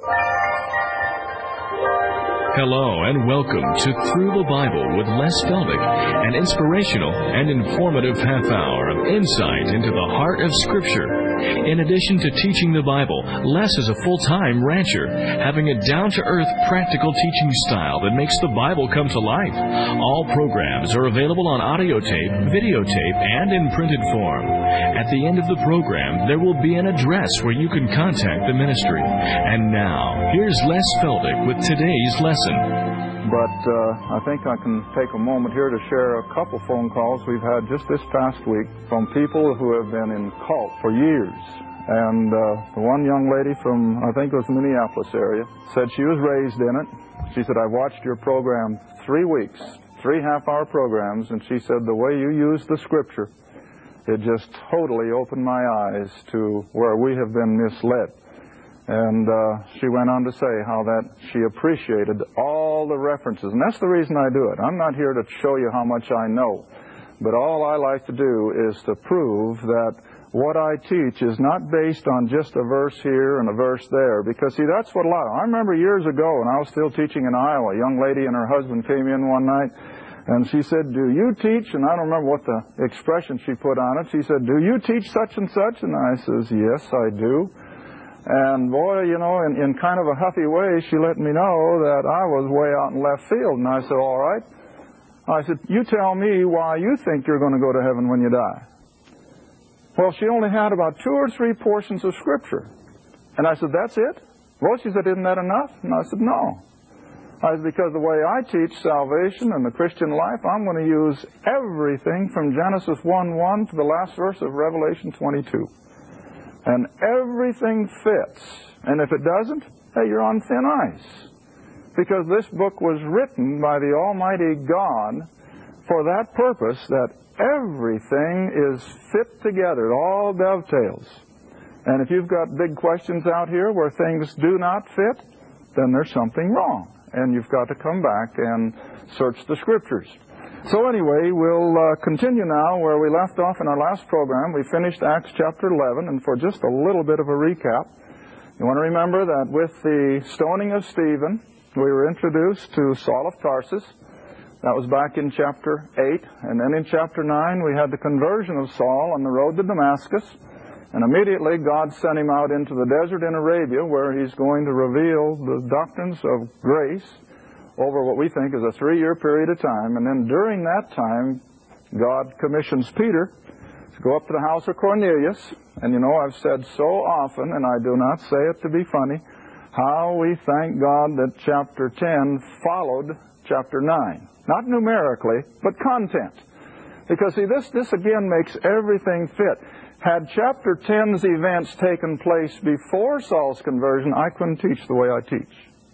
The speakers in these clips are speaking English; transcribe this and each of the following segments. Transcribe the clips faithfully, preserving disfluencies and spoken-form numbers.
Hello and welcome to Through the Bible with Les Feldick, an inspirational and informative half hour of insight into the heart of Scripture. In addition to teaching the Bible, Les is a full-time rancher, having a down-to-earth, practical teaching style that makes the Bible come to life. All programs are available on audio tape, videotape, and in printed form. At the end of the program, there will be an address where you can contact the ministry. And now, here's Les Feldick with today's lesson. But uh, I think I can take a moment here to share a couple phone calls we've had just this past week from people who have been in cult for years. And uh, the one young lady from, I think it was the Minneapolis area, said she was raised in it. She said, I watched your program three weeks, three half-hour programs, and she said the way you use the Scripture, it just totally opened my eyes to where we have been misled. And uh, she went on to say how that she appreciated all the references. And that's the reason I do it. I'm not here to show you how much I know. But all I like to do is to prove that what I teach is not based on just a verse here and a verse there. Because, see, that's what a lot of... I remember years ago when I was still teaching in Iowa, a young lady and her husband came in one night, and she said, do you teach? And I don't remember what the expression she put on it. She said, do you teach such and such? And I says, yes, I do. And boy, you know, in, in kind of a huffy way, she let me know that I was way out in left field. And I said, all right. I said, you tell me why you think you're going to go to heaven when you die. Well, she only had about two or three portions of Scripture. And I said, that's it? Well, she said, isn't that enough? And I said, no. I said, because the way I teach salvation and the Christian life, I'm going to use everything from Genesis one one to the last verse of Revelation twenty-two. And everything fits. And if it doesn't, hey, you're on thin ice. Because this book was written by the Almighty God for that purpose, that everything is fit together. It all dovetails. And if you've got big questions out here where things do not fit, then there's something wrong. And you've got to come back and search the Scriptures. So anyway, we'll uh, continue now where we left off in our last program. We finished Acts chapter eleven, and for just a little bit of a recap, you want to remember that with the stoning of Stephen, we were introduced to Saul of Tarsus. That was back in chapter eight. And then in chapter nine, we had the conversion of Saul on the road to Damascus. And immediately, God sent him out into the desert in Arabia, where he's going to reveal the doctrines of grace over what we think is a three-year period of time. And then during that time, God commissions Peter to go up to the house of Cornelius. And you know, I've said so often, and I do not say it to be funny, how we thank God that chapter ten followed chapter nine. Not numerically, but content. Because, see, this, this again makes everything fit. Had chapter ten's events taken place before Saul's conversion, I couldn't teach the way I teach.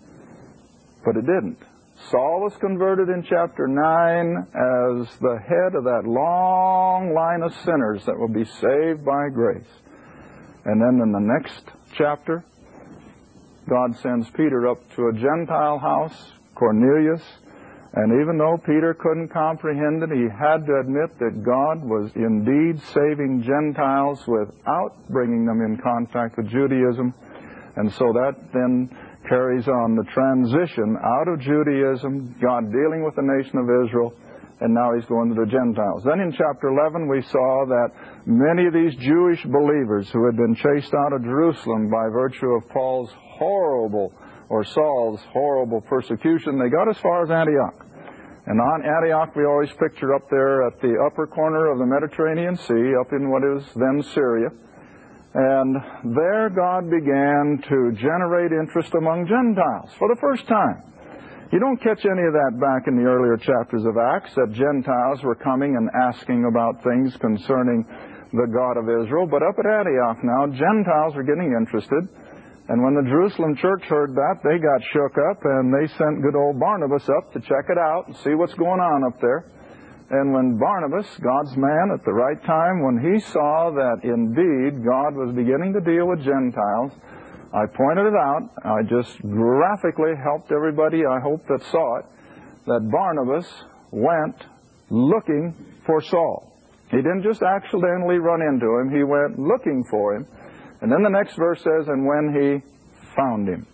But it didn't. Saul was converted in chapter nine as the head of that long line of sinners that will be saved by grace. And then in the next chapter, God sends Peter up to a Gentile house, Cornelius. And even though Peter couldn't comprehend it, he had to admit that God was indeed saving Gentiles without bringing them in contact with Judaism. And so that then carries on the transition out of Judaism, God dealing with the nation of Israel, and now he's going to the Gentiles. Then in chapter eleven, we saw that many of these Jewish believers who had been chased out of Jerusalem by virtue of Paul's horrible, or Saul's horrible persecution, they got as far as Antioch. And on Antioch, we always picture up there at the upper corner of the Mediterranean Sea, up in what is then Syria. And there God began to generate interest among Gentiles for the first time. You don't catch any of that back in the earlier chapters of Acts, that Gentiles were coming and asking about things concerning the God of Israel. But up at Antioch now, Gentiles are getting interested. And when the Jerusalem church heard that, they got shook up, and they sent good old Barnabas up to check it out and see what's going on up there. And when Barnabas, God's man at the right time, when he saw that indeed God was beginning to deal with Gentiles, I pointed it out. I just graphically helped everybody, I hope, that saw it, that Barnabas went looking for Saul. He didn't just accidentally run into him. He went looking for him. And then the next verse says, and when he found him.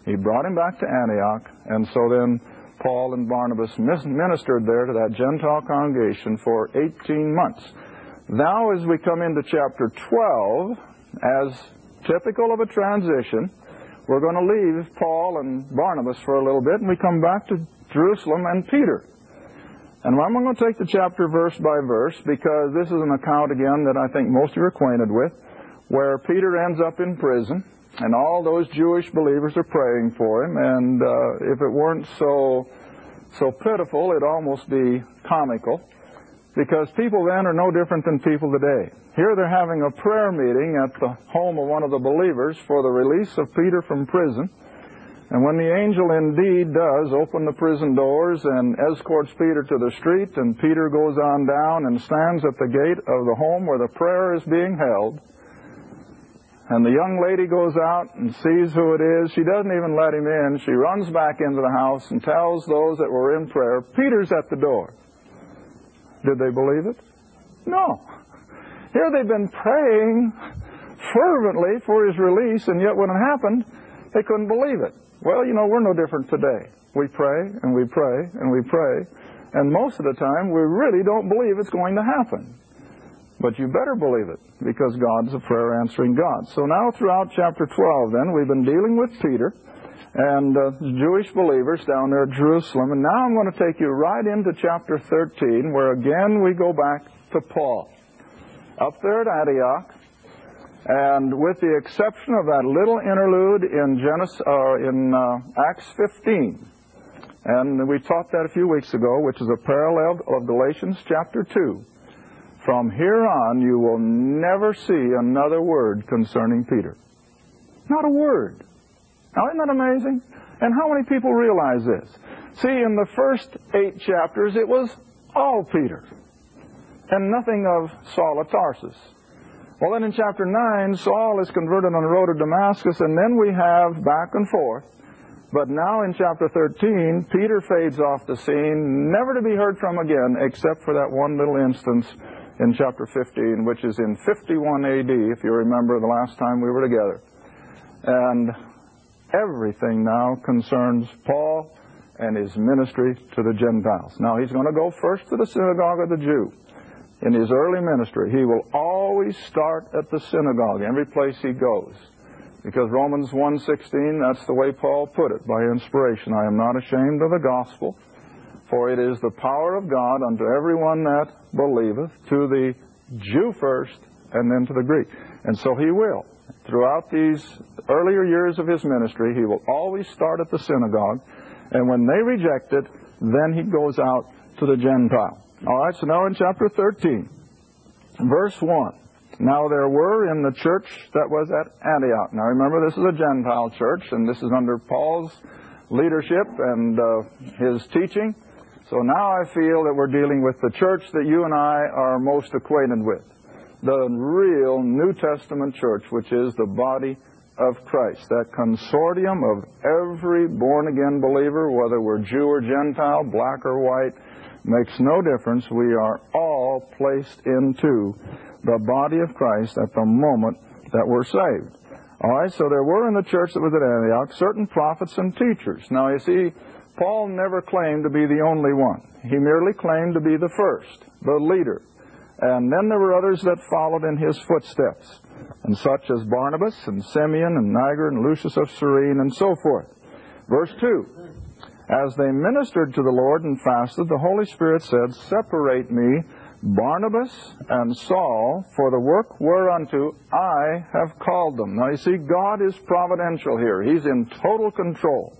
He brought him back to Antioch, and so then Paul and Barnabas ministered there to that Gentile congregation for eighteen months. Now as we come into chapter twelve, as typical of a transition, we're going to leave Paul and Barnabas for a little bit, and we come back to Jerusalem and Peter. And I'm going to take the chapter verse by verse, because this is an account, again, that I think most of you are acquainted with, where Peter ends up in prison, and all those Jewish believers are praying for him, and uh, if it weren't so, so pitiful, it'd almost be comical, because people then are no different than people today. Here they're having a prayer meeting at the home of one of the believers for the release of Peter from prison. And when the angel indeed does open the prison doors and escorts Peter to the street, and Peter goes on down and stands at the gate of the home where the prayer is being held, and the young lady goes out and sees who it is, she doesn't even let him in. She runs back into the house and tells those that were in prayer, Peter's at the door. Did they believe it? No. Here they've been praying fervently for his release, and yet when it happened, they couldn't believe it. Well, you know, we're no different today. We pray, and we pray, and we pray, and most of the time we really don't believe it's going to happen. But you better believe it, because God's a prayer-answering God. So now throughout chapter twelve, then, we've been dealing with Peter and uh, Jewish believers down there at Jerusalem, and now I'm going to take you right into chapter thirteen, where again we go back to Paul. Up there at Antioch, and with the exception of that little interlude in Genesis, uh, in uh, Acts fifteen, and we taught that a few weeks ago, which is a parallel of Galatians chapter two. From here on, you will never see another word concerning Peter. Not a word. Now, isn't that amazing? And how many people realize this? See, in the first eight chapters, it was all Peter, and nothing of Saul of Tarsus. Well, then in chapter nine, Saul is converted on the road to Damascus, and then we have back and forth. But now in chapter thirteen, Peter fades off the scene, never to be heard from again, except for that one little instance in chapter fifteen, which is in fifty-one A D, if you remember the last time we were together. And everything now concerns Paul and his ministry to the Gentiles. Now, he's going to go first to the synagogue of the Jew. In his early ministry, he will always start at the synagogue, every place he goes. Because Romans one sixteen, that's the way Paul put it, by inspiration. I am not ashamed of the gospel, for it is the power of God unto everyone that believeth, to the Jew first, and then to the Greek. And so he will. Throughout these earlier years of his ministry, he will always start at the synagogue, and when they reject it, then he goes out to the Gentile. All right, so now in chapter thirteen, verse one. Now there were in the church that was at Antioch. Now remember, this is a Gentile church, and this is under Paul's leadership and uh, his teaching. So now I feel that we're dealing with the church that you and I are most acquainted with. The real New Testament church, which is the body of Christ. That consortium of every born-again believer, whether we're Jew or Gentile, black or white, makes no difference. We are all placed into the body of Christ at the moment that we're saved. All right, so there were in the church that was at Antioch certain prophets and teachers. Now, you see, Paul never claimed to be the only one. He merely claimed to be the first, the leader. And then there were others that followed in his footsteps, and such as Barnabas and Simeon and Niger and Lucius of Cyrene and so forth. Verse two. As they ministered to the Lord and fasted, the Holy Spirit said, Separate me, Barnabas and Saul, for the work whereunto I have called them. Now you see, God is providential here. He's in total control.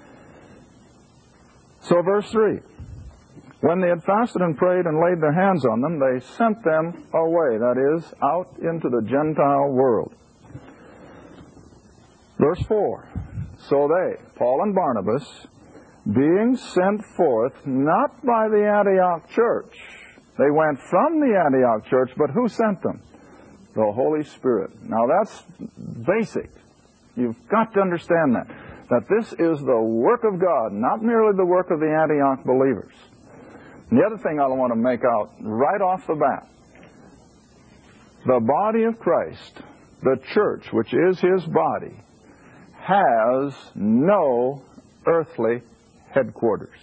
So verse three. When they had fasted and prayed and laid their hands on them, they sent them away, that is, out into the Gentile world. Verse four. So they, Paul and Barnabas, being sent forth not by the Antioch church. They went from the Antioch church, but who sent them? The Holy Spirit. Now that's basic. You've got to understand that. That this is the work of God, not merely the work of the Antioch believers. And the other thing I want to make out right off the bat, the body of Christ, the church, which is his body, has no earthly headquarters.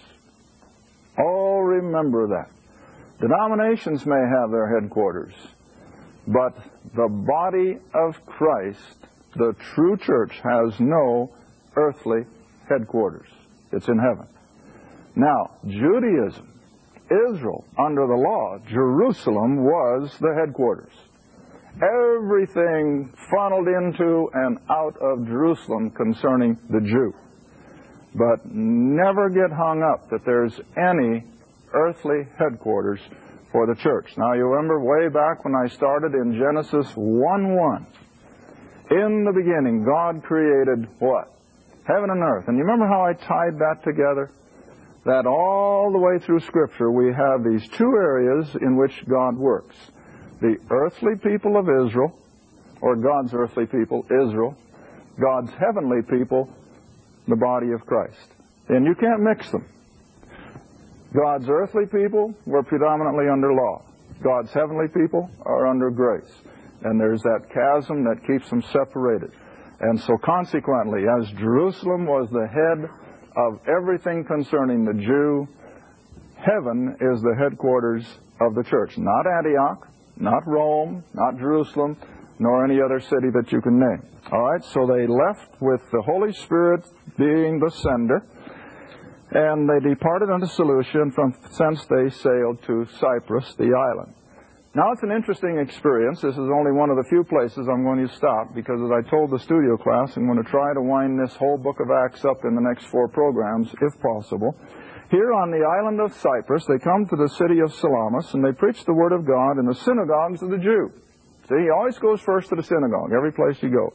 Oh, remember that. Denominations may have their headquarters, but the body of Christ, the true church, has no earthly headquarters. It's in heaven. Now, Judaism, Israel, under the law, Jerusalem was the headquarters. Everything funneled into and out of Jerusalem concerning the Jew. But never get hung up that there's any earthly headquarters for the church. Now, you remember way back when I started in Genesis one one. In the beginning, God created what? Heaven and earth. And you remember how I tied that together? That all the way through Scripture we have these two areas in which God works. The earthly people of Israel, or God's earthly people, Israel. God's heavenly people, the body of Christ. And you can't mix them. God's earthly people were predominantly under law. God's heavenly people are under grace. And there's that chasm that keeps them separated. And so consequently, as Jerusalem was the head of everything concerning the Jew, heaven is the headquarters of the church. Not Antioch, not Rome, not Jerusalem, nor any other city that you can name. All right, so they left with the Holy Spirit being the sender, and they departed unto Seleucia, and from thence they sailed to Cyprus, the island. Now, it's an interesting experience. This is only one of the few places I'm going to stop, because as I told the studio class, I'm going to try to wind this whole book of Acts up in the next four programs, if possible. Here on the island of Cyprus, they come to the city of Salamis, and they preach the Word of God in the synagogues of the Jew. See, he always goes first to the synagogue, every place he goes.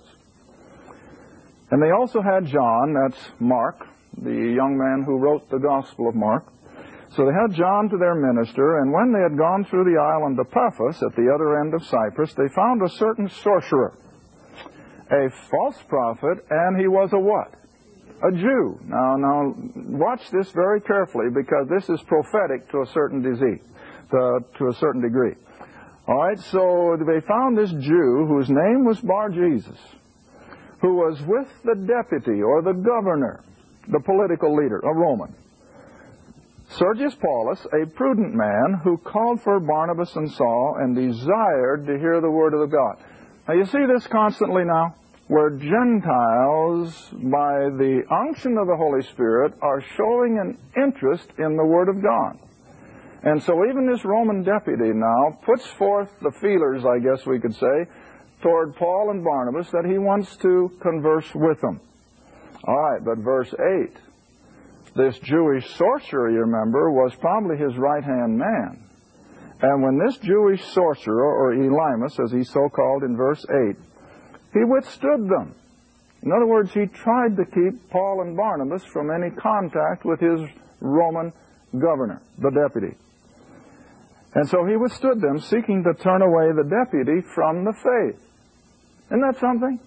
And they also had John, that's Mark, the young man who wrote the Gospel of Mark. So they had John to their minister, and when they had gone through the island of Paphos, at the other end of Cyprus, they found a certain sorcerer, a false prophet, and he was a what? A Jew. Now, now, watch this very carefully, because this is prophetic to a certain disease, to, to a certain degree. All right, so they found this Jew whose name was Bar-Jesus, who was with the deputy or the governor, the political leader, a Roman, Sergius Paulus, a prudent man who called for Barnabas and Saul and desired to hear the word of God. Now, you see this constantly now, where Gentiles, by the unction of the Holy Spirit, are showing an interest in the Word of God. And so even this Roman deputy now puts forth the feelers, I guess we could say, toward Paul and Barnabas, that he wants to converse with them. All right, but verse eight, this Jewish sorcerer, you remember, was probably his right-hand man. And when this Jewish sorcerer, or Elymas, as he's so called in verse eight, he withstood them. In other words, he tried to keep Paul and Barnabas from any contact with his Roman governor, the deputy. And so he withstood them, seeking to turn away the deputy from the faith. Isn't that something?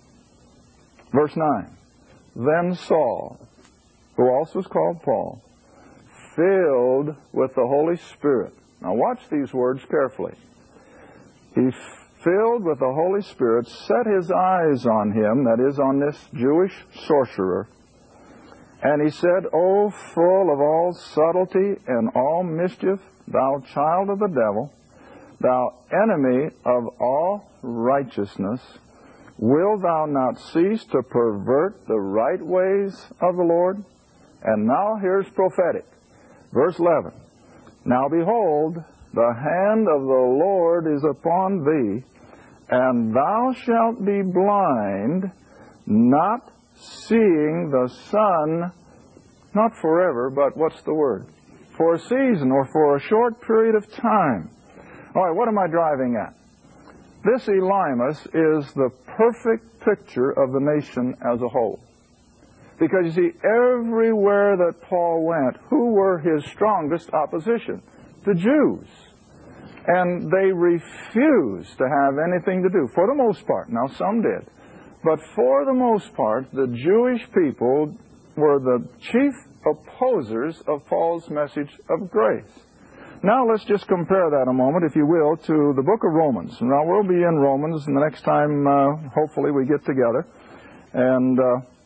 Verse nine. Then Saul, who also is called Paul, filled with the Holy Spirit. Now watch these words carefully. He filled with the Holy Spirit, set his eyes on him, that is, on this Jewish sorcerer, and he said, O full of all subtlety and all mischief, thou child of the devil, thou enemy of all righteousness, will thou not cease to pervert the right ways of the Lord? And now here's prophetic. Verse eleven. Now behold, the hand of the Lord is upon thee, and thou shalt be blind, not seeing the sun, not forever, but what's the word? For a season, or for a short period of time. All right, what am I driving at? This Elymas is the perfect picture of the nation as a whole. Because you see, everywhere that Paul went, who were his strongest opposition? The Jews. And they refused to have anything to do, for the most part. Now, some did. But for the most part, the Jewish people were the chief opposers of Paul's message of grace. Now, let's just compare that a moment, if you will, to the book of Romans. Now, we'll be in Romans the next time, uh, hopefully, we get together. And uh,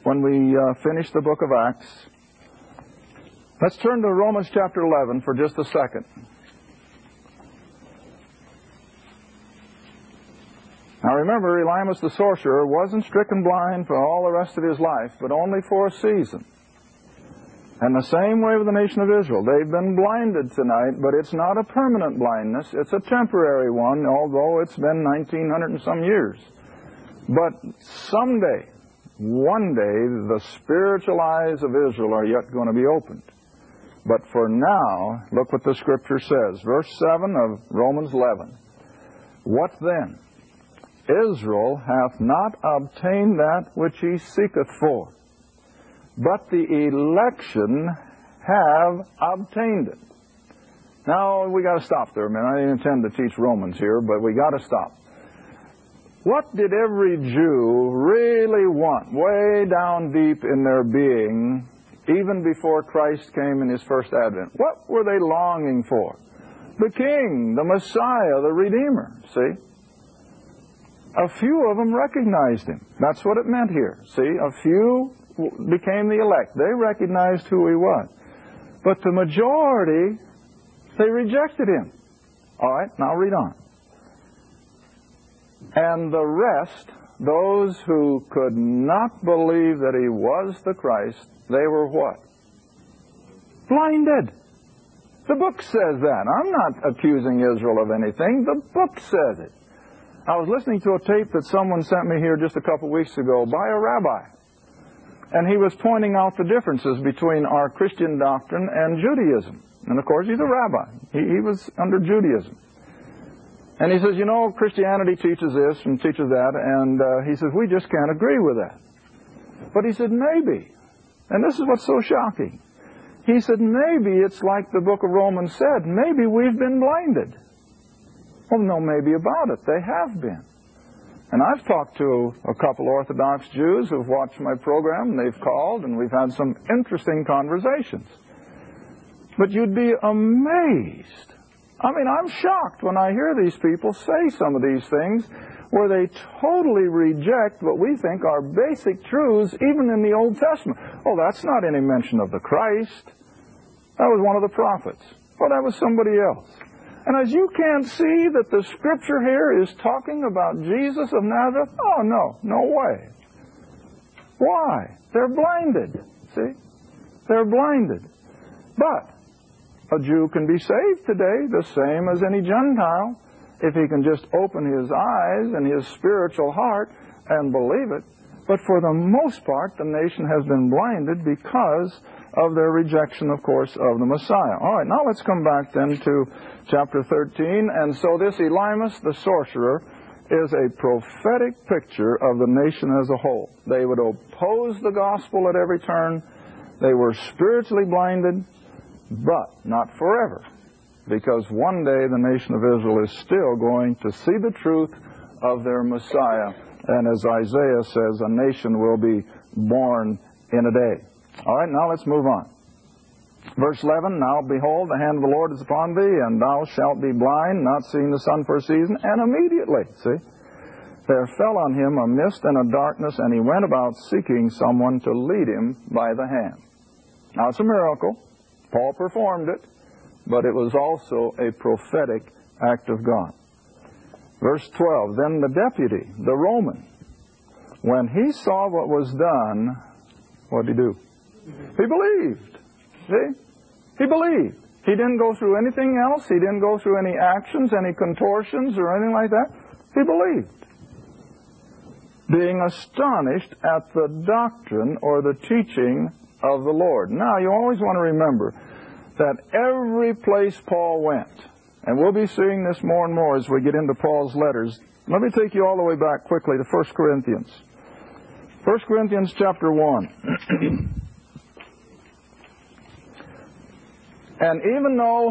when we uh, finish the book of Acts. Let's turn to Romans chapter eleven for just a second. Now remember, Elymas the sorcerer wasn't stricken blind for all the rest of his life, but only for a season. And the same way with the nation of Israel. They've been blinded tonight, but it's not a permanent blindness. It's a temporary one, although it's been nineteen hundred and some years. But someday, one day, the spiritual eyes of Israel are yet going to be opened. But for now, look what the Scripture says. Verse seven of Romans eleven. What then? Israel hath not obtained that which he seeketh for, but the election have obtained it. Now, we got to stop there a minute. I didn't intend to teach Romans here, but we got to stop. What did every Jew really want, way down deep in their being, even before Christ came in his first advent? What were they longing for? The King, the Messiah, the Redeemer, see? A few of them recognized him. That's what it meant here. See, a few became the elect. They recognized who he was. But the majority, they rejected him. All right, now read on. And the rest, those who could not believe that he was the Christ, they were what? Blinded. The book says that. I'm not accusing Israel of anything. The book says it. I was listening to a tape that someone sent me here just a couple weeks ago by a rabbi. And he was pointing out the differences between our Christian doctrine and Judaism. And of course, he's a rabbi. He, he was under Judaism. And he says, you know, Christianity teaches this and teaches that. And uh, he says, we just can't agree with that. But he said, maybe. And this is what's so shocking. He said, maybe it's like the book of Romans said. Maybe we've been blinded. Well, no, maybe about it. They have been. And I've talked to a couple Orthodox Jews who've watched my program, and they've called, and we've had some interesting conversations. But you'd be amazed. I mean, I'm shocked when I hear these people say some of these things where they totally reject what we think are basic truths, even in the Old Testament. Oh, that's not any mention of the Christ. That was one of the prophets. Well, that was somebody else. And as you can't see that the Scripture here is talking about Jesus of Nazareth, oh, no, no way. Why? They're blinded, see? They're blinded. But a Jew can be saved today the same as any Gentile if he can just open his eyes and his spiritual heart and believe it. But for the most part, the nation has been blinded because of their rejection, of course, of the Messiah. All right, now let's come back then to chapter thirteen. And so this Elymas the sorcerer is a prophetic picture of the nation as a whole. They would oppose the gospel at every turn. They were spiritually blinded, but not forever, because one day the nation of Israel is still going to see the truth of their Messiah. And as Isaiah says, a nation will be born in a day. All right, now let's move on. Verse eleven, now behold, the hand of the Lord is upon thee, and thou shalt be blind, not seeing the sun for a season. And immediately, see, there fell on him a mist and a darkness, and he went about seeking someone to lead him by the hand. Now it's a miracle. Paul performed it, but it was also a prophetic act of God. Verse twelve, then the deputy, the Roman, when he saw what was done, what did he do? He believed. See? He believed. He didn't go through anything else. He didn't go through any actions, any contortions, or anything like that. He believed. Being astonished at the doctrine or the teaching of the Lord. Now, you always want to remember that every place Paul went, and we'll be seeing this more and more as we get into Paul's letters. Let me take you all the way back quickly to First Corinthians. First Corinthians chapter one. And even though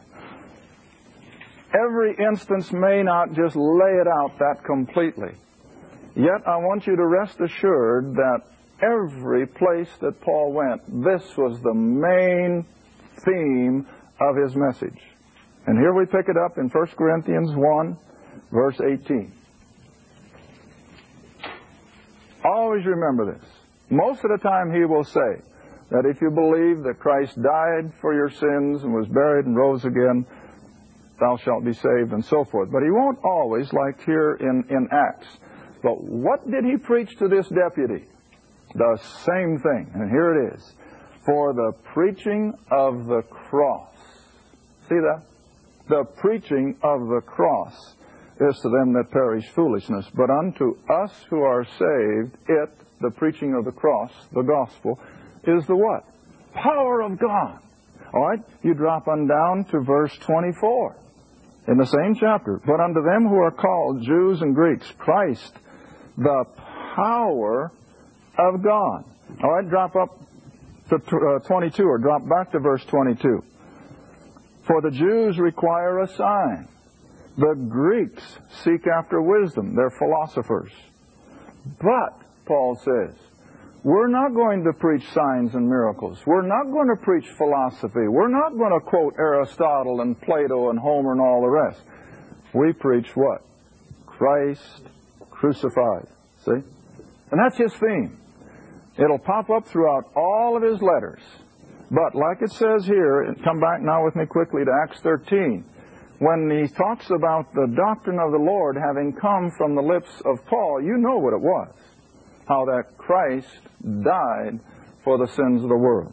every instance may not just lay it out that completely, yet I want you to rest assured that every place that Paul went, this was the main theme of his message. And here we pick it up in First Corinthians one, verse eighteen. Always remember this. Most of the time he will say that if you believe that Christ died for your sins and was buried and rose again, thou shalt be saved, and so forth. But he won't always, like here in, in Acts. But what did he preach to this deputy? The same thing. And here it is. For the preaching of the cross. See that? The preaching of the cross is to them that perish foolishness. But unto us who are saved, it, the preaching of the cross, the gospel, is the what? Power of God. All right? You drop on down to verse twenty-four in the same chapter. But unto them who are called, Jews and Greeks, Christ, the power of God. All right? Drop up to uh, twenty-two, or drop back to verse twenty-two. For the Jews require a sign. The Greeks seek after wisdom. They're philosophers. But, Paul says, we're not going to preach signs and miracles. We're not going to preach philosophy. We're not going to quote Aristotle and Plato and Homer and all the rest. We preach what? Christ crucified. See? And that's his theme. It'll pop up throughout all of his letters. But like it says here, and come back now with me quickly to Acts thirteen, when he talks about the doctrine of the Lord having come from the lips of Paul, you know what it was. How that Christ died for the sins of the world.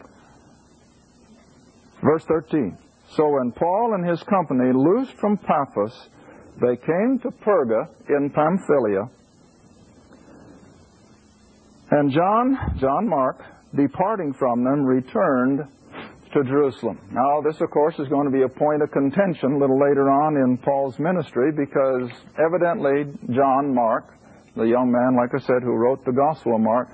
Verse thirteen. So when Paul and his company loosed from Paphos, they came to Perga in Pamphylia. And John, John Mark, departing from them, returned to Jerusalem. Now, this, of course, is going to be a point of contention a little later on in Paul's ministry, because evidently John Mark, the young man, like I said, who wrote the Gospel of Mark,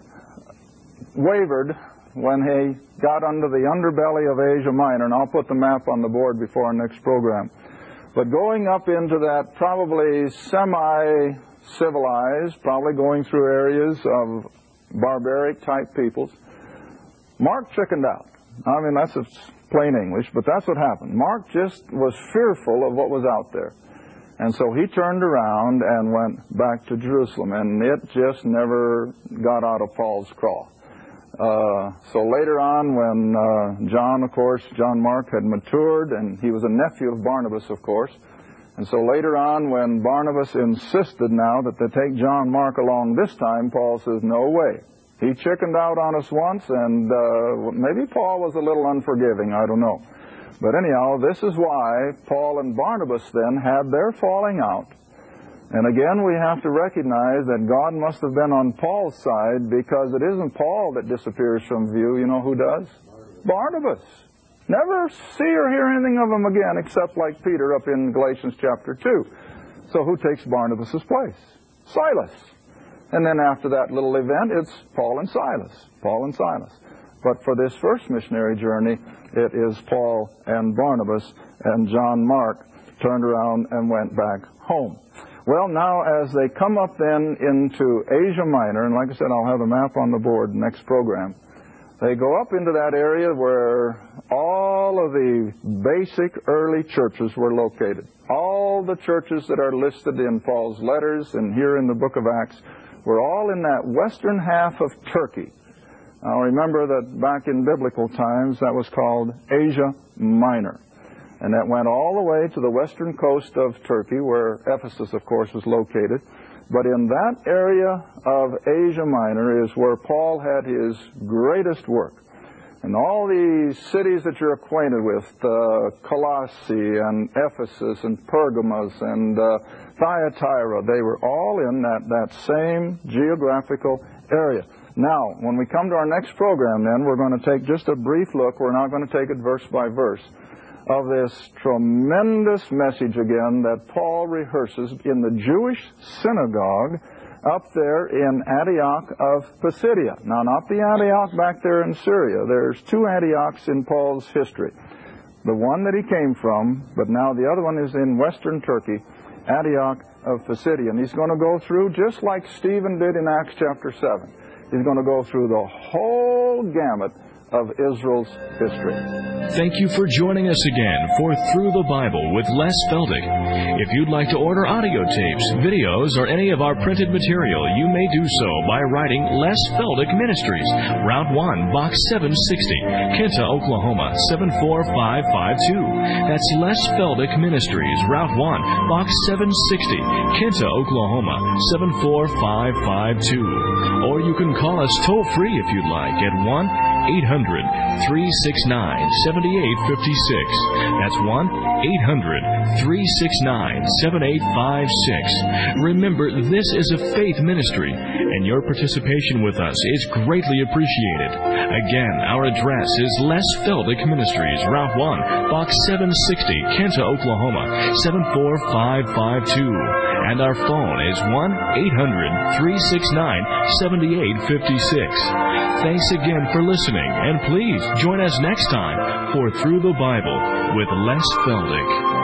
wavered when he got under the underbelly of Asia Minor, and I'll put the map on the board before our next program. But going up into that probably semi-civilized, probably going through areas of barbaric-type peoples, Mark chickened out. I mean, that's plain English, but that's what happened. Mark just was fearful of what was out there. And so he turned around and went back to Jerusalem, and it just never got out of Paul's craw. Uh, so later on, when uh, John, of course, John Mark had matured, and he was a nephew of Barnabas, of course, and so later on, when Barnabas insisted now that they take John Mark along this time, Paul says, no way. He chickened out on us once, and uh, maybe Paul was a little unforgiving, I don't know. But anyhow, this is why Paul and Barnabas then had their falling out. And again, we have to recognize that God must have been on Paul's side, because it isn't Paul that disappears from view. You know who does? Barnabas. Barnabas. Never see or hear anything of him again, except like Peter up in Galatians chapter two. So who takes Barnabas' place? Silas. And then after that little event, it's Paul and Silas. Paul and Silas. But for this first missionary journey, it is Paul and Barnabas, and John Mark turned around and went back home. Well, now as they come up then into Asia Minor, and like I said, I'll have a map on the board next program, they go up into that area where all of the basic early churches were located. All the churches that are listed in Paul's letters and here in the book of Acts were all in that western half of Turkey. Now remember that back in biblical times that was called Asia Minor. And that went all the way to the western coast of Turkey, where Ephesus, of course, was located. But in that area of Asia Minor is where Paul had his greatest work. And all these cities that you're acquainted with, uh, Colossae and Ephesus and Pergamos and uh, Thyatira, they were all in that, that same geographical area. Now, when we come to our next program, then, we're going to take just a brief look. We're not going to take it verse by verse, of this tremendous message again that Paul rehearses in the Jewish synagogue up there in Antioch of Pisidia. Now, not the Antioch back there in Syria. There's two Antiochs in Paul's history. The one that he came from, but now the other one is in western Turkey, Antioch of Pisidia. And he's going to go through, just like Stephen did in Acts chapter seven, he's going to go through the whole gamut of Israel's history. Thank you for joining us again for Through the Bible with Les Feldick. If you'd like to order audio tapes, videos, or any of our printed material, you may do so by writing Les Feldick Ministries, Route one, Box seven sixty, Kinta, Oklahoma, seven four five five two. That's Les Feldick Ministries, Route one, Box seven sixty, Kinta, Oklahoma, seven four five five two. Or you can call us toll-free if you'd like at one eight hundred, three six nine, seven eight five six. That's one eight hundred, three six nine, seven eight five six. Remember, this is a faith ministry, and your participation with us is greatly appreciated. Again, our address is Les Feldick Ministries, Route one, Box seven sixty, Kinta, Oklahoma, seven four five five two. And our phone is one eight hundred, three six nine, seven eight five six. Thanks again for listening, and please join us next time for Through the Bible with Les Feldick.